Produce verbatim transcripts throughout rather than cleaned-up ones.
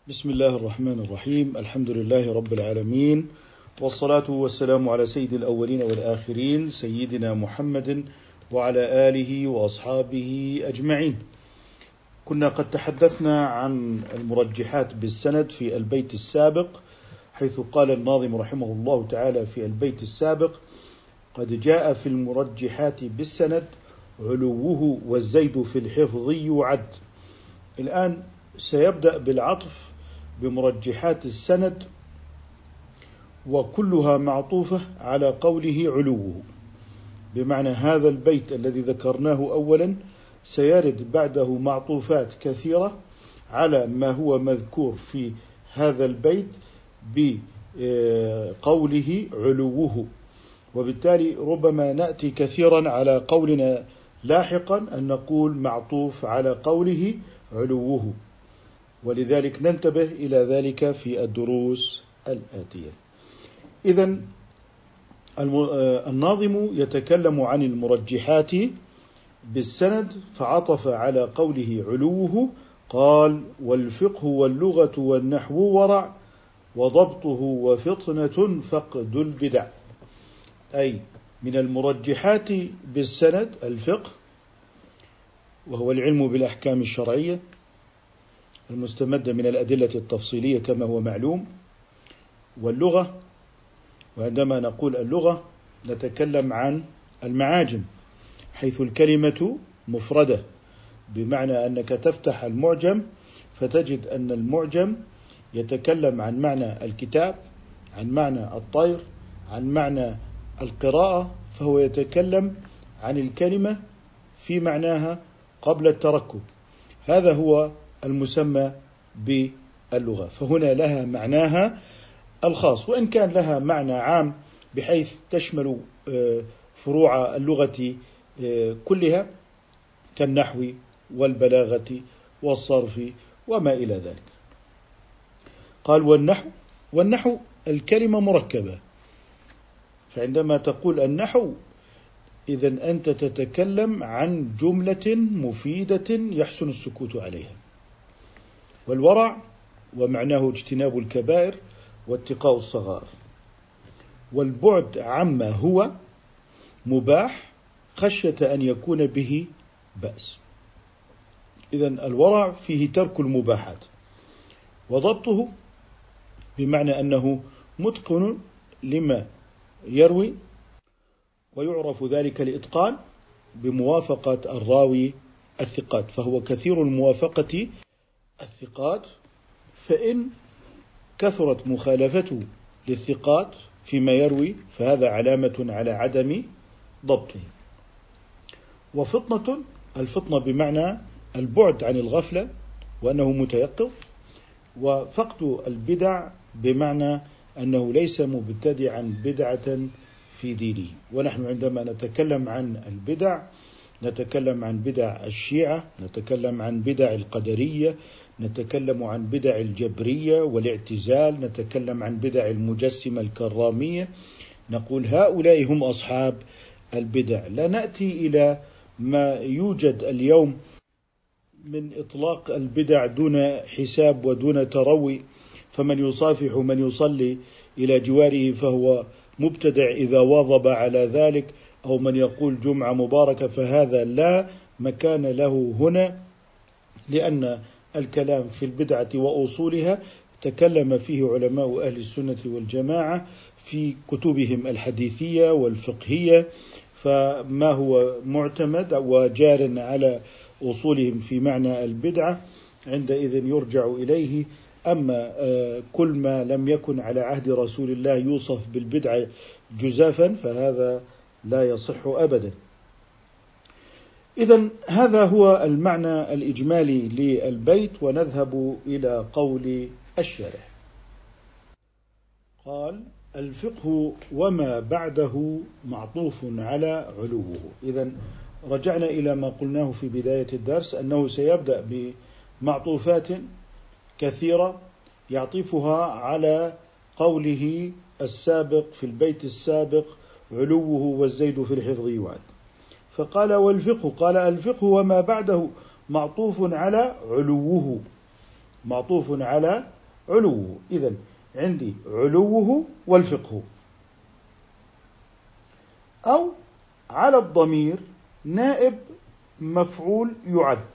بسم الله الرحمن الرحيم. الحمد لله رب العالمين، والصلاة والسلام على سيد الأولين والآخرين سيدنا محمد وعلى آله وأصحابه أجمعين. كنا قد تحدثنا عن المرجحات بالسند في البيت السابق، حيث قال الناظم رحمه الله تعالى في البيت السابق: قد جاء في المرجحات بالسند علوه والزيد في الحفظ يعد. الآن سيبدأ بالعطف بمرجحات السند، وكلها معطوفة على قوله علوه، بمعنى هذا البيت الذي ذكرناه أولا سيرد بعده معطوفات كثيرة على ما هو مذكور في هذا البيت بقوله علوه، وبالتالي ربما نأتي كثيرا على قولنا لاحقا أن نقول معطوف على قوله علوه، ولذلك ننتبه إلى ذلك في الدروس الآتية. إذن الناظم يتكلم عن المرجحات بالسند فعطف على قوله علوه، قال: والفقه واللغة والنحو ورع وضبطه وفطنة فقد البدع. أي من المرجحات بالسند الفقه، وهو العلم بالأحكام الشرعية المستمدة من الأدلة التفصيلية كما هو معلوم، واللغة، وعندما نقول اللغة نتكلم عن المعاجم، حيث الكلمة مفردة، بمعنى أنك تفتح المعجم فتجد أن المعجم يتكلم عن معنى الكتاب، عن معنى الطير، عن معنى القراءة، فهو يتكلم عن الكلمة في معناها قبل التركب. هذا هو المسمى باللغة، فهنا لها معناها الخاص، وإن كان لها معنى عام بحيث تشمل فروع اللغة كلها كالنحو والبلاغة والصرف وما إلى ذلك. قال: والنحو والنحو الكلمة مركبة، فعندما تقول النحو إذن أنت تتكلم عن جملة مفيدة يحسن السكوت عليها. والورع ومعناه اجتناب الكبائر واتقاء الصغائر، والبعد عما هو مباح خشية أن يكون به بأس. إذن الورع فيه ترك المباحات، وضبطه بمعنى أنه متقن لما يروي، ويعرف ذلك الإتقان بموافقة الراوي الثقات، فهو كثير الموافقة الثقات، فإن كثرت مخالفته للثقات فيما يروي فهذا علامة على عدم ضبطه. وفطنة، الفطنة بمعنى البعد عن الغفلة وأنه متيقظ، وفقد البدع بمعنى أنه ليس مبتدعا بدعة في دينه. ونحن عندما نتكلم عن البدع نتكلم عن بدع الشيعة، نتكلم عن بدع القدرية، نتكلم عن بدع الجبرية والاعتزال، نتكلم عن بدع المجسمة الكرامية، نقول هؤلاء هم أصحاب البدع. لا نأتي إلى ما يوجد اليوم من إطلاق البدع دون حساب ودون تروي، فمن يصافح من يصلي إلى جواره فهو مبتدع إذا واظب على ذلك، أو من يقول جمعة مباركة، فهذا لا مكان له هنا، لأن الكلام في البدعة وأصولها تكلم فيه علماء أهل السنة والجماعة في كتبهم الحديثية والفقهية، فما هو معتمد وجار على أصولهم في معنى البدعة عندئذ يرجع إليه. أما كل ما لم يكن على عهد رسول الله يوصف بالبدعة جزافا فهذا لا يصح أبدا. إذن هذا هو المعنى الإجمالي للبيت، ونذهب إلى قول الشارح. قال: الفقه وما بعده معطوف على علوه. إذن رجعنا إلى ما قلناه في بداية الدرس، أنه سيبدأ بمعطوفات كثيرة يعطفها على قوله السابق في البيت السابق علوه والزيد في الحفظ يعد. فقال: والفقه، قال: الفقه وما بعده معطوف على علوه. معطوف على علوه. إذن عندي علوه والفقه. أو على الضمير نائب مفعول يعد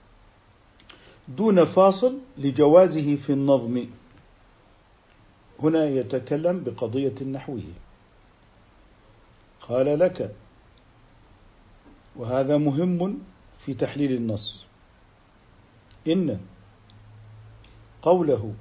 دون فاصل لجوازه في النظم. هنا يتكلم بقضية نحوية. قال لك، وهذا مهم في تحليل النص، إن قوله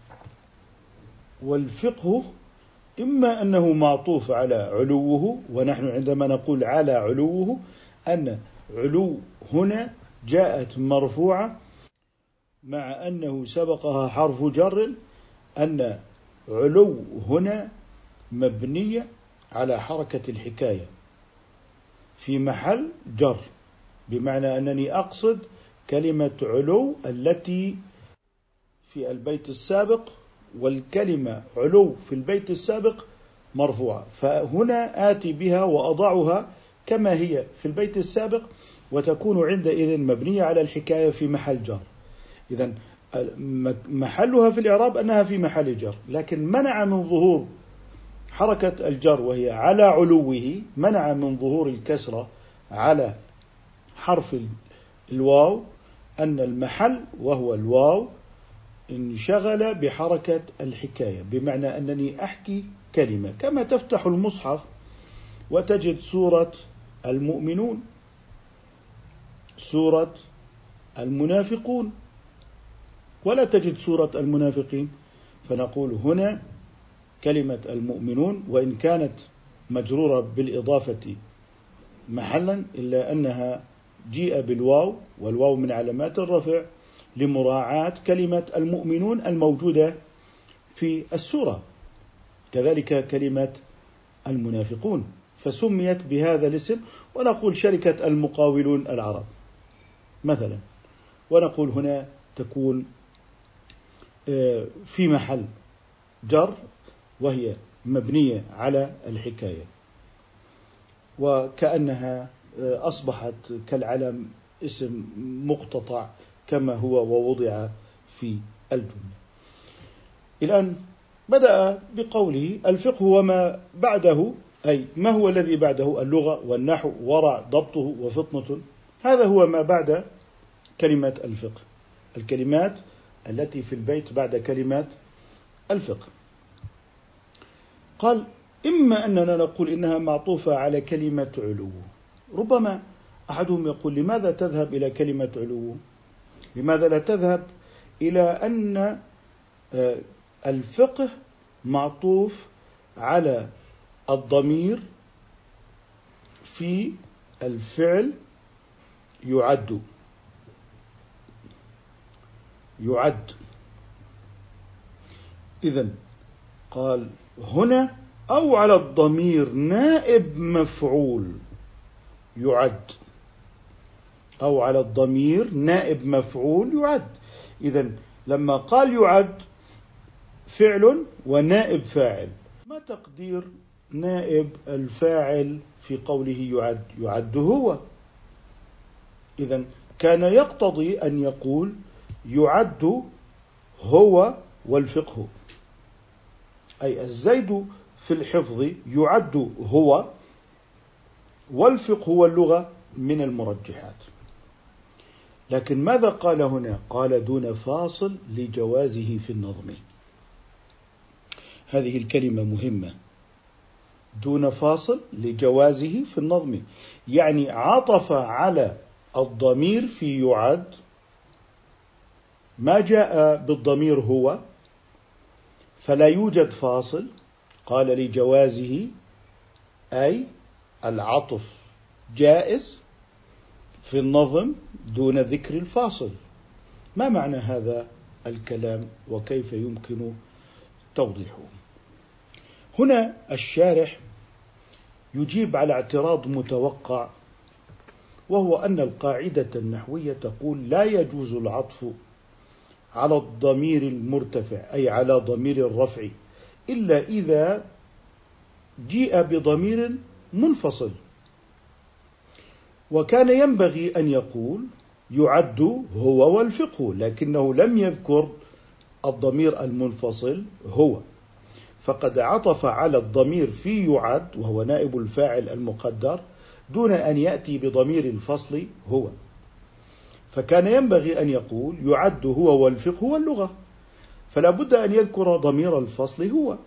والفقه إما أنه معطوف على علوه، ونحن عندما نقول على علوه أن علو هنا جاءت مرفوعة مع أنه سبقها حرف جر، أن علو هنا مبنية على حركة الحكاية في محل جر، بمعنى أنني أقصد كلمة علو التي في البيت السابق، والكلمة علو في البيت السابق مرفوعة، فهنا آتي بها وأضعها كما هي في البيت السابق، وتكون عندئذ مبنية على الحكاية في محل جر. إذن محلها في الإعراب أنها في محل جر، لكن منع من ظهور حركة الجر وهي على علوه، منع من ظهور الكسرة على حرف الواو، أن المحل وهو الواو انشغل بحركة الحكاية، بمعنى أنني أحكي كلمة كما تفتح المصحف وتجد سورة المؤمنون، سورة المنافقون، ولا تجد سورة المنافقين، فنقول هنا كلمة المؤمنون وإن كانت مجرورة بالإضافة محلا، إلا أنها جيء بالواو، والواو من علامات الرفع لمراعاة كلمة المؤمنون الموجودة في السورة، كذلك كلمة المنافقون، فسميت بهذا الاسم. ونقول شركة المقاولون العرب مثلا، ونقول هنا تكون في محل جر وهي مبنية على الحكاية، وكأنها أصبحت كالعلم اسم مقتطع كما هو ووضع في الجملة. الآن بدأ بقوله الفقه وما بعده، أي ما هو الذي بعده؟ اللغة والنحو ورع ضبطه وفطنة، هذا هو ما بعد كلمة الفقه، الكلمات التي في البيت بعد كلمات الفقه. قال إما أننا نقول إنها معطوفة على كلمة علو. ربما أحدهم يقول لماذا تذهب إلى كلمة علو؟ لماذا لا تذهب إلى أن الفقه معطوف على الضمير في الفعل يعد يعد إذن قال هنا أو على الضمير نائب مفعول يعد، أو على الضمير نائب مفعول يعد. إذن لما قال يعد فعل ونائب فاعل، ما تقدير نائب الفاعل في قوله يعد؟ يعد هو. إذن كان يقتضي أن يقول يعد هو والفقه، أي الزيد في الحفظ يعد هو، والفقه واللغة من المرجحات. لكن ماذا قال هنا؟ قال دون فاصل لجوازه في النظم. هذه الكلمة مهمة، دون فاصل لجوازه في النظم، يعني عطف على الضمير في يعد ما جاء بالضمير هو، فلا يوجد فاصل. قال لجوازه أي العطف جائز في النظم دون ذكر الفاصل. ما معنى هذا الكلام وكيف يمكن توضيحه؟ هنا الشارح يجيب على اعتراض متوقع، وهو أن القاعدة النحوية تقول لا يجوز العطف على الضمير المرتفع أي على ضمير الرفع إلا إذا جيء بضمير منفصل. وكان ينبغي أن يقول يعد هو والفقه، لكنه لم يذكر الضمير المنفصل هو، فقد عطف على الضمير في يعد وهو نائب الفاعل المقدر دون أن يأتي بضمير الفصل هو، فكان ينبغي أن يقول يعد هو والفقه واللغة، فلا بد أن يذكر ضمير الفصل هو،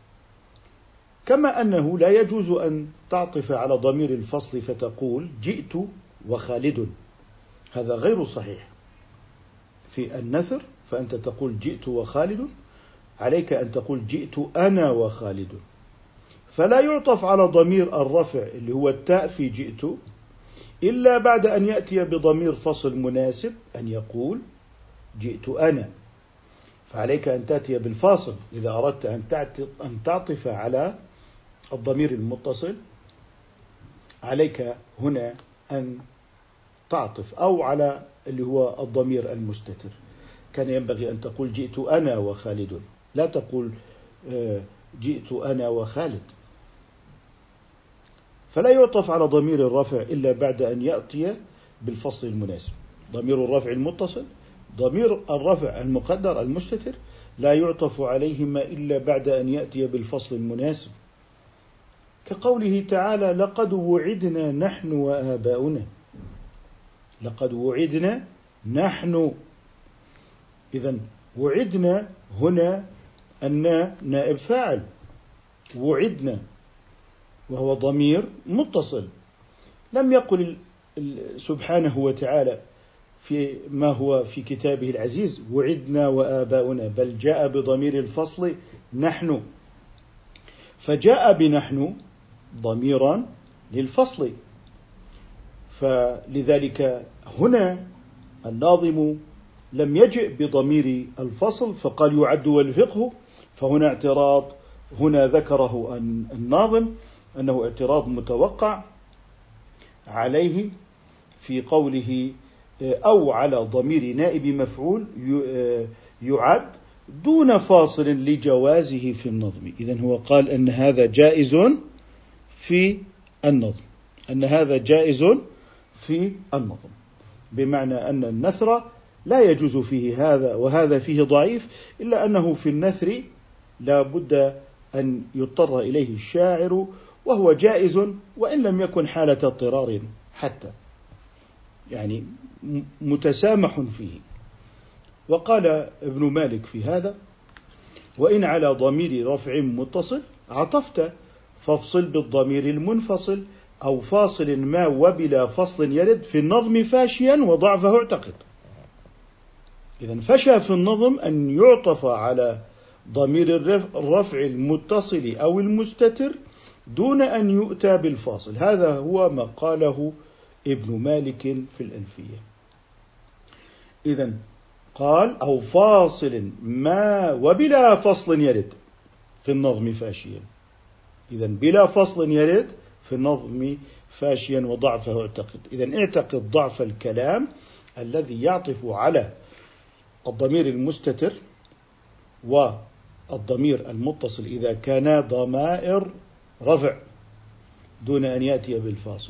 كما أنه لا يجوز أن تعطف على ضمير الفصل فتقول جئت وخالد، هذا غير صحيح. في النثر فأنت تقول جئت وخالد، عليك أن تقول جئت أنا وخالد، فلا يعطف على ضمير الرفع اللي هو التاء في جئت إلا بعد أن يأتي بضمير فصل مناسب، أن يقول جئت أنا، فعليك أن تأتي بالفاصل إذا أردت أن تعطف على الضمير المتصل، عليك هنا أن تعطف أو على اللي هو الضمير المستتر. كان ينبغي أن تقول جئت أنا وخالد، لا تقول جئت أنا وخالد. فلا يعطف على ضمير الرفع إلا بعد أن يأتي بالفصل المناسب. ضمير الرفع المتصل، ضمير الرفع المقدر المستتر، لا يعطف عليهما إلا بعد أن يأتي بالفصل المناسب، كقوله تعالى لقد وعدنا نحن وآباؤنا، لقد وعدنا نحن. إذن وعدنا هنا أن نائب فاعل، وعدنا وهو ضمير متصل، لم يقل سبحانه وتعالى في ما هو في كتابه العزيز وعدنا وآباؤنا، بل جاء بضمير الفصل نحن، فجاء بنحن ضميرا للفصل، فلذلك هنا الناظم لم يجئ بضمير الفصل فقال يعد والفقه، فهنا اعتراض، هنا ذكره الناظم أنه اعتراض متوقع عليه في قوله أو على ضمير نائب مفعول يعد دون فاصل لجوازه في النظم. إذن هو قال أن هذا جائز في النظم، أن هذا جائز في النظم، بمعنى أن النثر لا يجوز فيه هذا وهذا فيه ضعيف، إلا أنه في النثر لا بد أن يضطر إليه الشاعر، وهو جائز وإن لم يكن حالة اضطرار حتى، يعني متسامح فيه. وقال ابن مالك في هذا وإن على ضمير رفع متصل عطفت فافصل بالضمير المنفصل أو فاصل ما وبلا فصل يرد في النظم فاشيا وضعفه اعتقد. إذن فشى في النظم أن يعطف على ضمير الرفع المتصل أو المستتر دون أن يؤتى بالفاصل، هذا هو ما قاله ابن مالك في الألفية. إذن قال أو فاصل ما وبلا فصل يرد في النظم فاشيا، إذن بلا فصل يرد في النظم فاشيا وضعفه اعتقد. إذن اعتقد ضعف الكلام الذي يعطف على الضمير المستتر والضمير المتصل إذا كانا ضمائر رفع دون أن يأتي بالفاصل.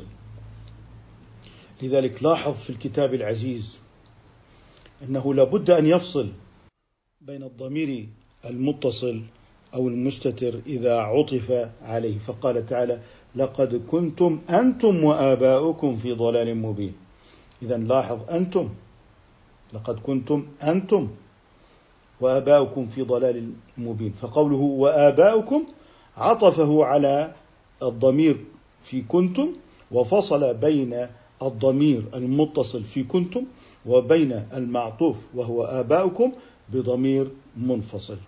لذلك لاحظ في الكتاب العزيز أنه لابد أن يفصل بين الضمير المتصل أو المستتر إذا عطف عليه، فقال تعالى لقد كنتم أنتم وآباؤكم في ضلال مبين. إذن لاحظ أنتم، لقد كنتم أنتم وآباؤكم في ضلال مبين، فقوله وآباؤكم عطفه على الضمير في كنتم، وفصل بين الضمير المتصل في كنتم وبين المعطوف وهو آباؤكم بضمير منفصل.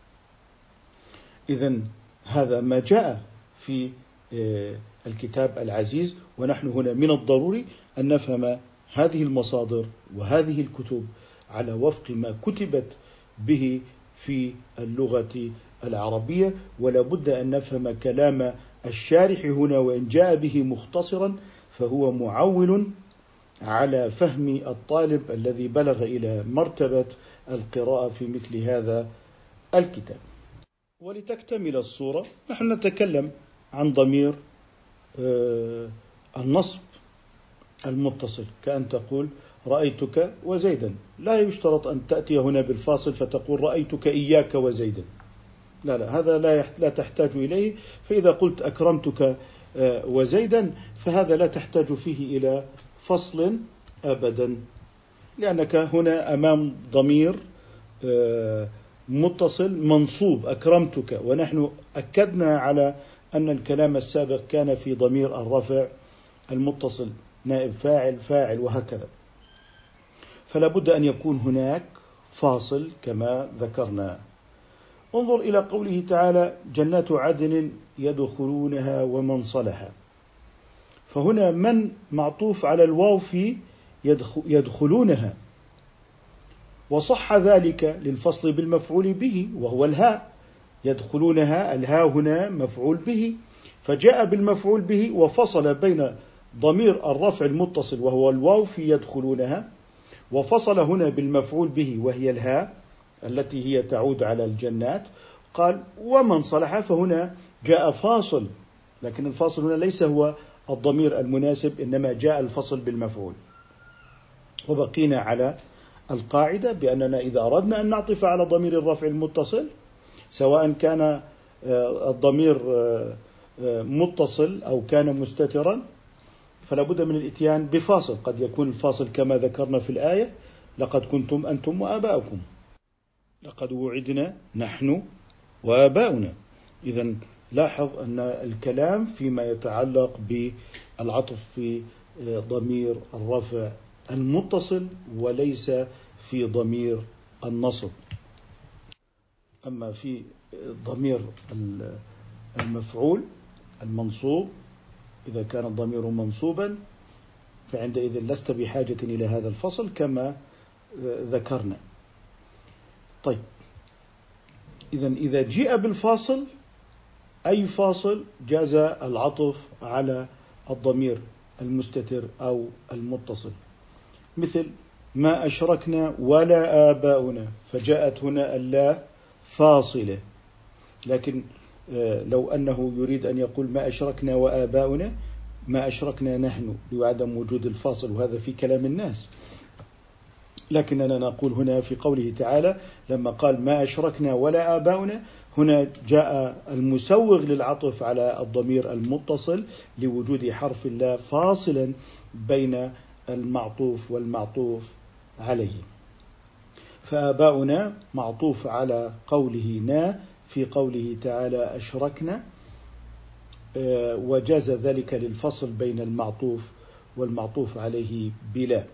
إذن هذا ما جاء في الكتاب العزيز، ونحن هنا من الضروري أن نفهم هذه المصادر وهذه الكتب على وفق ما كتبت به في اللغة العربية، ولا بد أن نفهم كلام الشارح هنا، وإن جاء به مختصرا فهو معول على فهم الطالب الذي بلغ إلى مرتبة القراءة في مثل هذا الكتاب. ولتكتمل الصورة نحن نتكلم عن ضمير النصب المتصل، كأن تقول رأيتك وزيدا، لا يشترط أن تأتي هنا بالفاصل فتقول رأيتك إياك وزيدا، لا لا هذا لا لا تحتاج إليه. فإذا قلت أكرمتك وزيدا فهذا لا تحتاج فيه إلى فصل أبدا، لأنك هنا أمام ضمير متصل منصوب أكرمتك، ونحن أكدنا على أن الكلام السابق كان في ضمير الرفع المتصل نائب فاعل فاعل وهكذا، فلا بد أن يكون هناك فاصل كما ذكرنا. انظر إلى قوله تعالى جنات عدن يدخلونها ومن صلح، فهنا من معطوف على الواو في يدخلونها، وصح ذلك للفصل بالمفعول به وهو الهاء، يدخلونها الهاء هنا مفعول به، فجاء بالمفعول به وفصل بين ضمير الرفع المتصل وهو الواو في يدخلونها، وفصل هنا بالمفعول به وهي الهاء التي هي تعود على الجنات، قال ومن صلح، فهنا جاء فاصل، لكن الفاصل هنا ليس هو الضمير المناسب، إنما جاء الفصل بالمفعول. وبقينا على القاعدة بأننا إذا أردنا أن نعطف على ضمير الرفع المتصل سواء كان الضمير متصل أو كان مستترا فلا بد من الإتيان بفاصل، قد يكون الفاصل كما ذكرنا في الآية لقد كنتم أنتم وآباؤكم، لقد وعدنا نحن وآباؤنا. إذن لاحظ أن الكلام فيما يتعلق بالعطف في ضمير الرفع المتصل وليس في ضمير النصب. أما في ضمير المفعول المنصوب إذا كان الضمير منصوبا فعندئذ لست بحاجة إلى هذا الفصل كما ذكرنا. طيب إذن إذا جاء بالفاصل أي فاصل جاز العطف على الضمير المستتر أو المتصل، مثل ما أشركنا ولا آباؤنا، فجاءت هنا اللا فاصلة، لكن لو أنه يريد أن يقول ما أشركنا وآباؤنا ما أشركنا نحن لعدم وجود الفاصل، وهذا في كلام الناس، لكننا نقول هنا في قوله تعالى لما قال ما أشركنا ولا آباؤنا، هنا جاء المسوغ للعطف على الضمير المتصل لوجود حرف الله فاصلا بين المعطوف والمعطوف عليه. فآباؤنا معطوف على قوله نا في قوله تعالى أشركنا، وجاز ذلك للفصل بين المعطوف والمعطوف عليه بلا.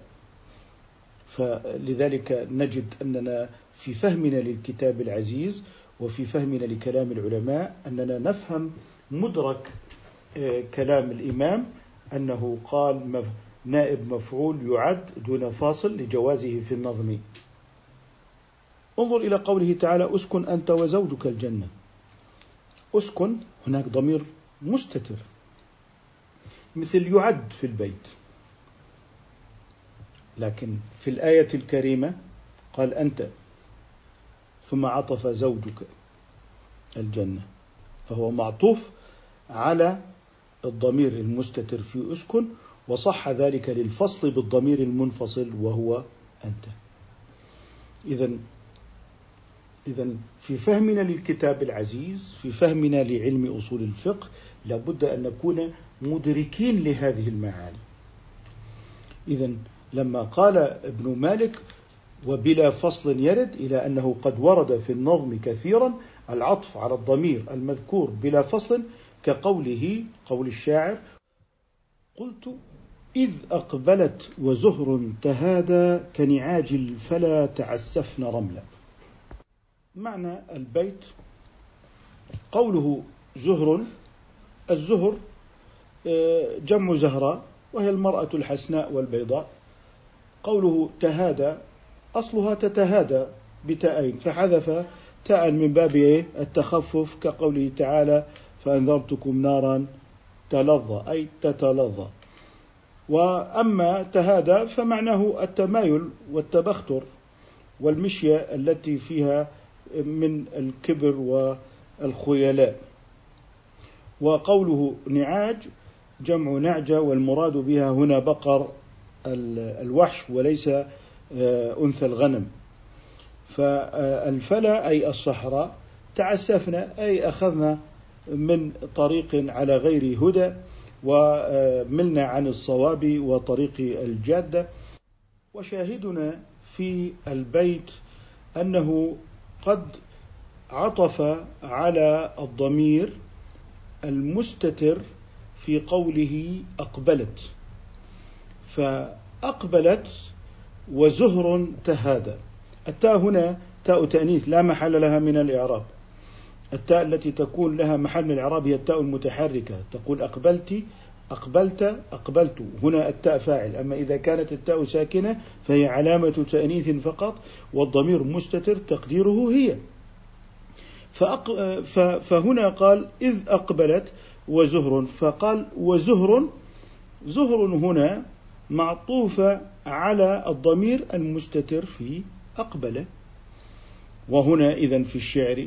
فلذلك نجد أننا في فهمنا للكتاب العزيز وفي فهمنا لكلام العلماء أننا نفهم مدرك كلام الإمام أنه قال نائب مفعول يعد دون فاصل لجوازه في النظم. انظر إلى قوله تعالى أسكن أنت وزوجك الجنة، أسكن هناك ضمير مستتر مثل يعد في البيت، لكن في الآية الكريمة قال أنت ثم عطف زوجك الجنة، فهو معطوف على الضمير المستتر في أسكن، وصح ذلك للفصل بالضمير المنفصل وهو أنت. إذن إذن في فهمنا للكتاب العزيز في فهمنا لعلم أصول الفقه لابد أن نكون مدركين لهذه المعاني. إذن لما قال ابن مالك وبلا فصل يرد إلى أنه قد ورد في النظم كثيرا العطف على الضمير المذكور بلا فصل كقوله قول الشاعر قلت إذ أقبلت وزهر تهادى كنعاج الفلا تعسفن رملا. معنى البيت قوله زهر، الزهر جمع زهراء وهي المرأة الحسناء والبيضاء، قوله تهادى أصلها تتهادى بتاءين فحذف تاء من باب التخفف كقوله تعالى فأنذرتكم نارا تلظى أي تتلظى. وأما تهادى فمعناه التمايل والتبختر والمشية التي فيها من الكبر والخيلاء. وقوله نعاج جمع نعجة والمراد بها هنا بقر الوحش وليس أنثى الغنم. فالفلا أي الصحراء، تعسفنا أي أخذنا من طريق على غير هدى وملنا عن الصواب وطريق الجادة. وشاهدنا في البيت أنه قد عطف على الضمير المستتر في قوله أقبلت، فأقبلت وزهر تهادى. التاء هنا تاء تأنيث لا محل لها من الإعراب. التاء التي تكون لها محل من الإعراب هي التاء المتحركة، تقول أقبلت أقبلت أقبلت، هنا التاء فاعل. أما إذا كانت التاء ساكنة فهي علامة تأنيث فقط، والضمير مستتر تقديره هي. فهنا قال إذ أقبلت وزهر، فقال وزهر، زهر هنا معطوفة على الضمير المستتر في أقبل. وهنا إذن في الشعر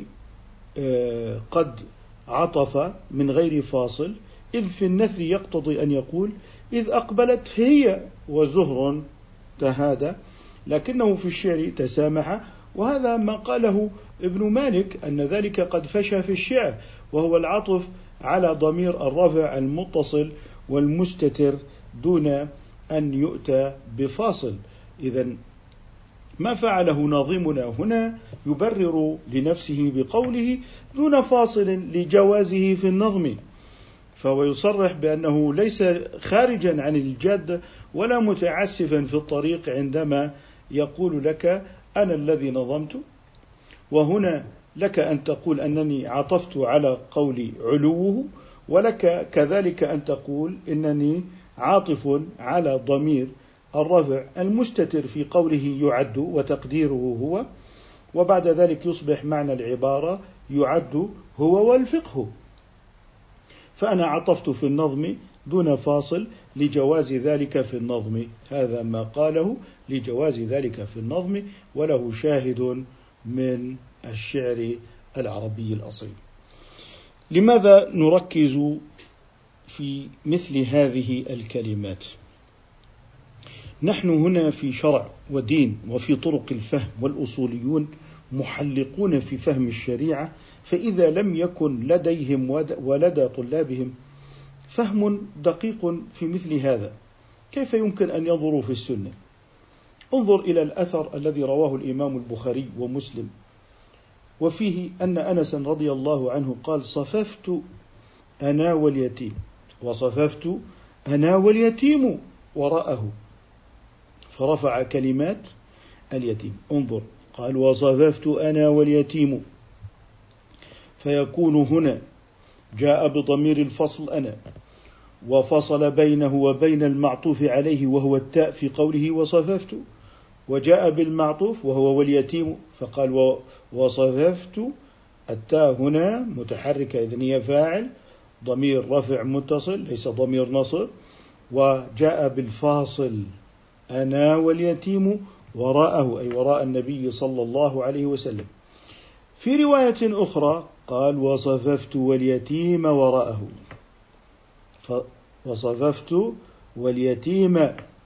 قد عطف من غير فاصل، إذ في النثر يقتضي أن يقول إذ أقبلت هي وزهر تهادى، لكنه في الشعر تسامح. وهذا ما قاله ابن مالك أن ذلك قد فشى في الشعر، وهو العطف على ضمير الرفع المتصل والمستتر دون أن يؤتى بفاصل. إذن ما فعله ناظمنا هنا يبرر لنفسه بقوله دون فاصل لجوازه في النظم، فهو يصرح بأنه ليس خارجا عن الجادة ولا متعسفا في الطريق عندما يقول لك أنا الذي نظمت. وهنا لك أن تقول أنني عطفت على قول علوه، ولك كذلك أن تقول إنني عاطف على ضمير الرفع المستتر في قوله يعد وتقديره هو، وبعد ذلك يصبح معنى العبارة يعد هو والفقه. فأنا عطفت في النظم دون فاصل لجواز ذلك في النظم، هذا ما قاله لجواز ذلك في النظم، وله شاهد من الشعر العربي الأصيل. لماذا نركز في مثل هذه الكلمات؟ نحن هنا في شرع ودين وفي طرق الفهم، والأصوليون محلقون في فهم الشريعة، فإذا لم يكن لديهم ولدى طلابهم فهم دقيق في مثل هذا كيف يمكن أن ينظروا في السنة؟ انظر إلى الأثر الذي رواه الإمام البخاري ومسلم، وفيه أن أنس رضي الله عنه قال صففت أنا واليتيم، وصففت أنا واليتيم وراءه، فرفع كلمات اليتيم. انظر، قال وصففت أنا واليتيم، فيكون هنا جاء بضمير الفصل أنا، وفصل بينه وبين المعطوف عليه وهو التاء في قوله وصففت، وجاء بالمعطوف وهو واليتيم فقال وصففت، التاء هنا متحركة إذن هي فاعل، ضمير رفع متصل ليس ضمير نصب، وجاء بالفاصل أنا واليتيم وراءه أي وراء النبي صلى الله عليه وسلم. في رواية أخرى قال وصففت واليتيم وراءه، وصففت واليتيم،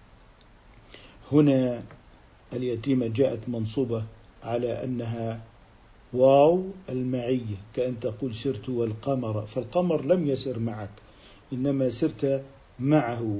هنا اليتيم جاءت منصوبة على أنها واو المعية، كأن تقول سرت والقمر، فالقمر لم يسر معك إنما سرت معه.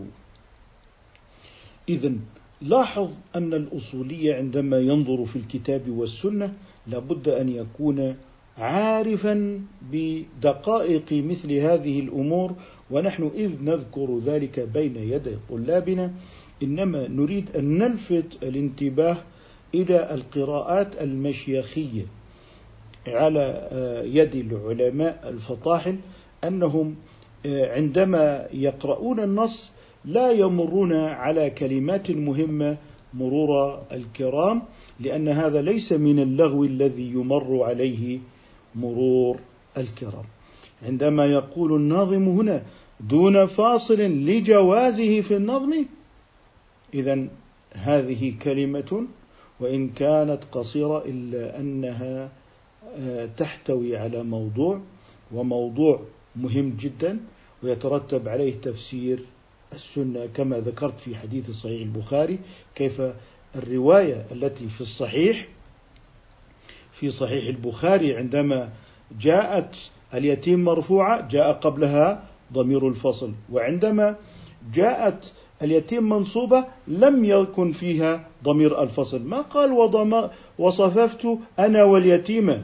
إذن لاحظ أن الأصولية عندما ينظر في الكتاب والسنة لابد أن يكون عارفا بدقائق مثل هذه الأمور، ونحن إذ نذكر ذلك بين يدي طلابنا إنما نريد أن نلفت الانتباه إلى القراءات المشيخية على يد العلماء الفطاحل، أنهم عندما يقرؤون النص لا يمرون على كلمات مهمة مرور الكرام، لأن هذا ليس من اللغو الذي يمر عليه مرور الكرام. عندما يقول الناظم هنا دون فاصل لجوازه في النظم، إذن هذه كلمة وإن كانت قصيرة إلا أنها تحتوي على موضوع، وموضوع مهم جدا ويترتب عليه تفسير السنة كما ذكرت في حديث صحيح البخاري، كيف الرواية التي في الصحيح في صحيح البخاري عندما جاءت اليتيم مرفوعة جاء قبلها ضمير الفصل، وعندما جاءت اليتيم منصوبة لم يكن فيها ضمير الفصل، ما قال وضم وصففت أنا واليتيم.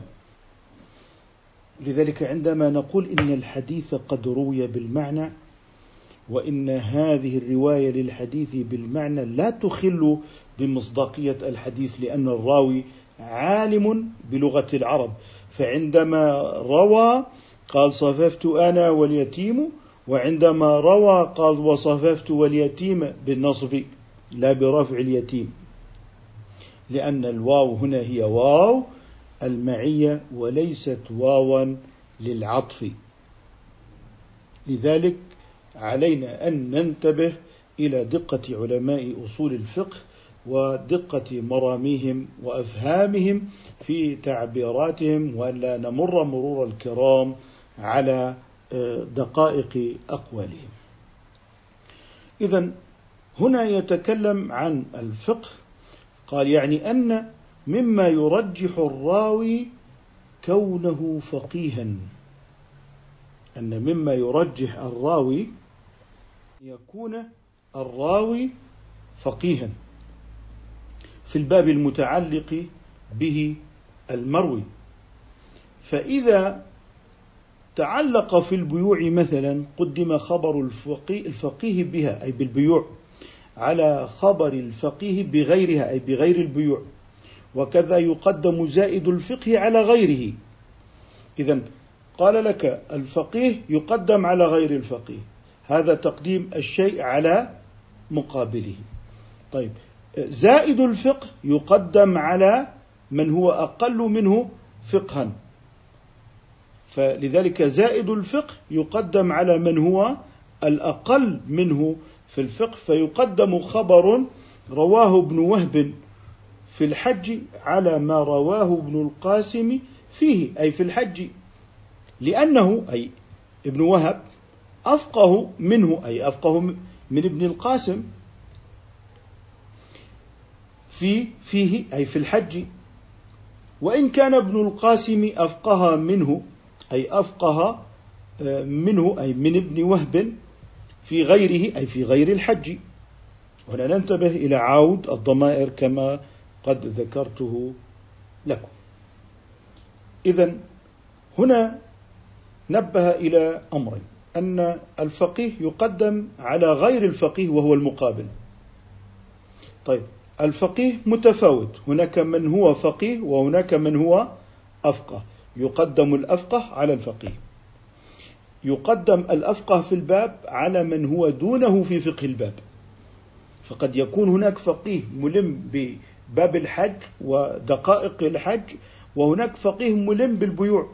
لذلك عندما نقول إن الحديث قد روي بالمعنى، وإن هذه الرواية للحديث بالمعنى لا تخل بمصداقية الحديث، لأن الراوي عالم بلغة العرب، فعندما روى قال صففت أنا واليتيم، وعندما روى قال وصففت واليتيم بالنصب لا برفع اليتيم، لأن الواو هنا هي واو المعية وليست واوا للعطف. لذلك علينا أن ننتبه إلى دقة علماء أصول الفقه ودقة مراميهم وأفهامهم في تعبيراتهم، وأن لا نمر مرور الكرام على دقائق أقوالهم. إذن هنا يتكلم عن الفقه، قال يعني أن مما يرجح الراوي كونه فقيها، أن مما يرجح الراوي يكون الراوي فقيها في الباب المتعلق به المروي. فإذا تعلق في البيوع مثلا قدم خبر الفقيه, الفقيه بها أي بالبيوع على خبر الفقيه بغيرها أي بغير البيوع، وكذا يقدم زائد الفقه على غيره. إذن قال لك الفقيه يقدم على غير الفقيه، هذا تقديم الشيء على مقابله. طيب زائد الفقه يقدم على من هو أقل منه فقها، فلذلك زائد الفقه يقدم على من هو الأقل منه في الفقه، فيقدم خبر رواه ابن وهب في الحج على ما رواه ابن القاسم فيه أي في الحج، لأنه أي ابن وهب أفقه منه أي أفقه من ابن القاسم في فيه أي في الحج، وإن كان ابن القاسم أفقه منه أي أفقه منه أي من ابن وهب في غيره أي في غير الحج. هنا ننتبه إلى عود الضمائر كما قد ذكرته لكم. إذن هنا نبه إلى أمرين، أن الفقيه يقدم على غير الفقيه وهو المقابل. طيب الفقيه متفاوت، هناك من هو فقيه وهناك من هو أفقه، يقدم الأفقه على الفقيه، يقدم الأفقه في الباب على من هو دونه في فقه الباب، فقد يكون هناك فقيه ملم بباب الحج ودقائق الحج، وهناك فقيه ملم بالبيوع،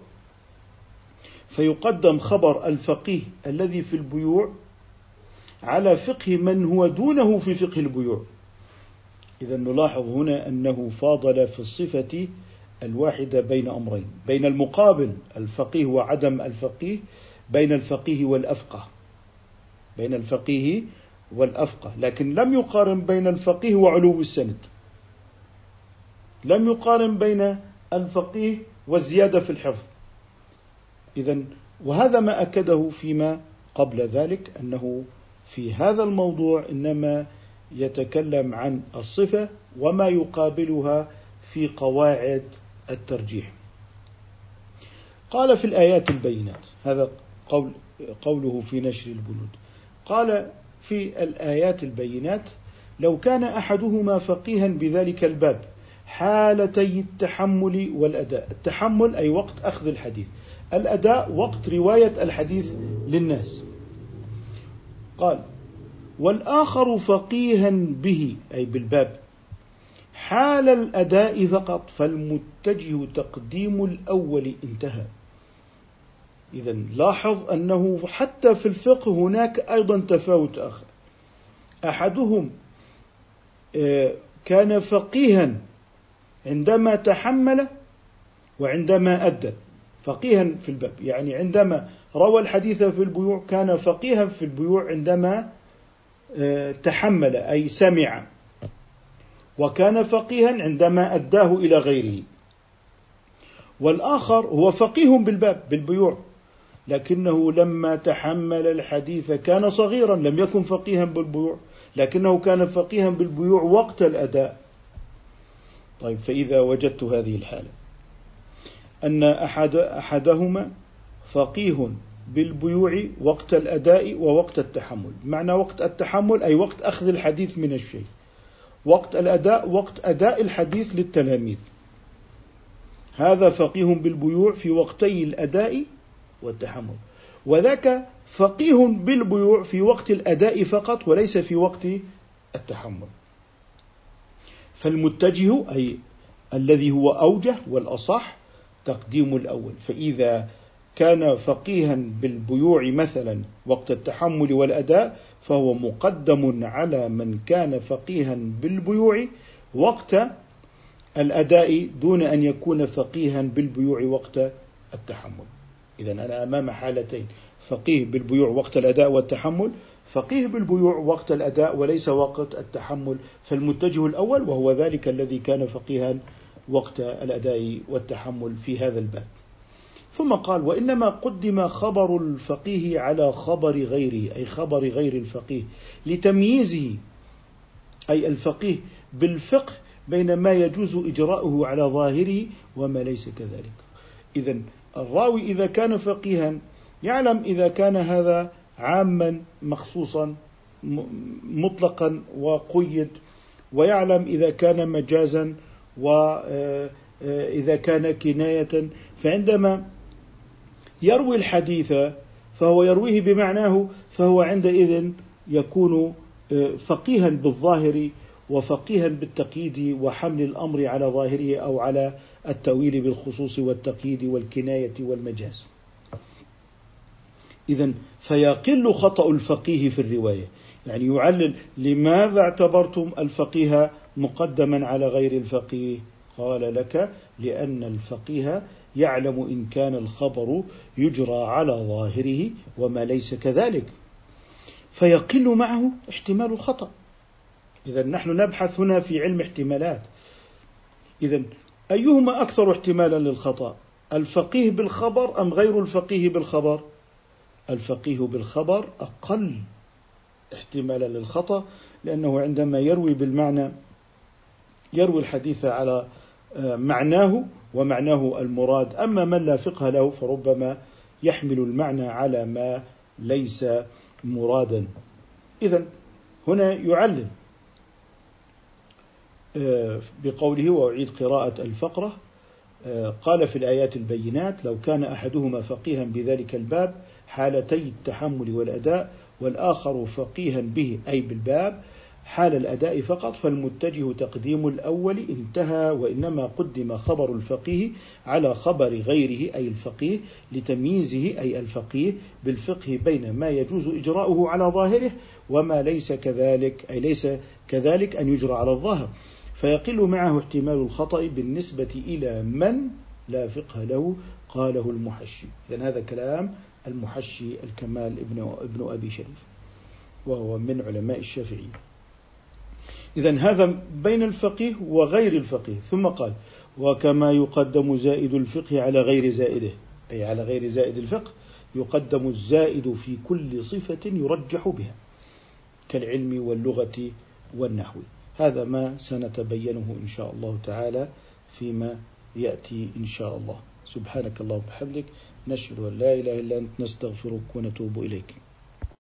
فيقدم خبر الفقيه الذي في البيوع على فقه من هو دونه في فقه البيوع. إذا نلاحظ هنا أنه فاضل في الصفة الواحدة بين أمرين، بين المقابل الفقيه وعدم الفقيه، بين الفقيه والأفقه، بين الفقيه والأفقه، لكن لم يقارن بين الفقيه وعلو السند، لم يقارن بين الفقيه والزيادة في الحفظ. إذن وهذا ما أكده فيما قبل ذلك، أنه في هذا الموضوع إنما يتكلم عن الصفة وما يقابلها في قواعد الترجيح. قال في الآيات البينات، هذا قول قوله في نشر البنود، قال في الآيات البينات لو كان أحدهما فقيها بذلك الباب حالتي التحمل والأداء. التحمل أي وقت أخذ الحديث، الأداء وقت رواية الحديث للناس. قال والآخر فقيها به أي بالباب حال الأداء فقط، فالمتجه تقديم الأول انتهى. إذن لاحظ أنه حتى في الفقه هناك أيضا تفاوت آخر، أحدهم كان فقيها عندما تحمل وعندما أدى، فقيها في الباب يعني عندما روى الحديث في البيوع كان فقيها في البيوع عندما تحمل أي سمع، وكان فقيها عندما أداه إلى غيره. والآخر هو فقيه بالباب بالبيوع، لكنه لما تحمل الحديث كان صغيرا، لم يكن فقيها بالبيوع، لكنه كان فقيها بالبيوع وقت الأداء. طيب، فإذا وجدت هذه الحالة أن أحد أحدهما فقيه بالبيوع وقت الأداء ووقت التحمل، معنى وقت التحمل أي وقت أخذ الحديث من الشيخ، وقت الأداء وقت أداء الحديث للتلاميذ، هذا فقيه بالبيوع في وقتي الأداء والتحمل، وذاك فقيه بالبيوع في وقت الأداء فقط وليس في وقت التحمل. فالمتجه أي الذي هو أوجه والأصح تقديم الأول، فإذا كان فقيها بالبيوع مثلا وقت التحمل والأداء فهو مقدم على من كان فقيها بالبيوع وقت الأداء دون أن يكون فقيها بالبيوع وقت التحمل. إذن أنا أمام حالتين: فقيه بالبيوع وقت الأداء والتحمل، فقيه بالبيوع وقت الأداء وليس وقت التحمل، فالمتجه الأول وهو ذلك الذي كان فقيها وقت الأداء والتحمل في هذا الباب. ثم قال: وإنما قدم خبر الفقيه على خبر غيره، أي خبر غير الفقيه، لتمييزه أي الفقيه بالفقه بين ما يجوز إجراؤه على ظاهره وما ليس كذلك. إذن الراوي إذا كان فقيها يعلم إذا كان هذا عاما مخصوصا مطلقا وقيد، ويعلم إذا كان مجازا وإذا كان كناية، فعندما يروي الحديث فهو يرويه بمعناه، فهو عندئذ يكون فقيها بالظاهر وفقيها بالتقييد وحمل الأمر على ظاهره أو على التأويل بالخصوص والتقييد والكناية والمجاز. إذن فيقل خطأ الفقيه في الرواية، يعني يعلل: لماذا اعتبرتم الفقيه مقدما على غير الفقيه؟ قال لك: لأن الفقيه يعلم إن كان الخبر يجرى على ظاهره وما ليس كذلك، فيقل معه احتمال الخطأ. إذن نحن نبحث هنا في علم احتمالات. إذن أيهما أكثر احتمالا للخطأ، الفقيه بالخبر أم غير الفقيه بالخبر؟ الفقيه بالخبر أقل احتمالا للخطأ، لأنه عندما يروي بالمعنى يروي الحديث على معناه ومعناه المراد. أما من لا فقه له فربما يحمل المعنى على ما ليس مرادا. إذن هنا يعلل بقوله: وأعيد قراءة الفقرة. قال في الآيات البينات: لو كان أحدهما فقيها بذلك الباب حالتي التحمل والأداء، والآخر فقيها به أي بالباب حال الأداء فقط، فالمتجه تقديم الأول انتهى. وإنما قدم خبر الفقيه على خبر غيره أي الفقيه لتمييزه أي الفقيه بالفقه بين ما يجوز إجراؤه على ظاهره وما ليس كذلك أي ليس كذلك أن يجرى على الظاهر، فيقل معه احتمال الخطأ بالنسبة إلى من لا فقه له. قاله المحشي. إذن هذا كلام المحشي الكمال ابن, ابن أبي شريف، وهو من علماء الشافعي. إذن هذا بين الفقيه وغير الفقيه. ثم قال: وكما يقدم زائد الفقه على غير زائده، أي على غير زائد الفقه يقدم الزائد في كل صفة يرجح بها كالعلم واللغة والنحو. هذا ما سنتبينه إن شاء الله تعالى فيما يأتي إن شاء الله. سبحانك اللهم وبحمدك، نشهد أن لا إله إلا أنت، نستغفرك ونتوب إليك.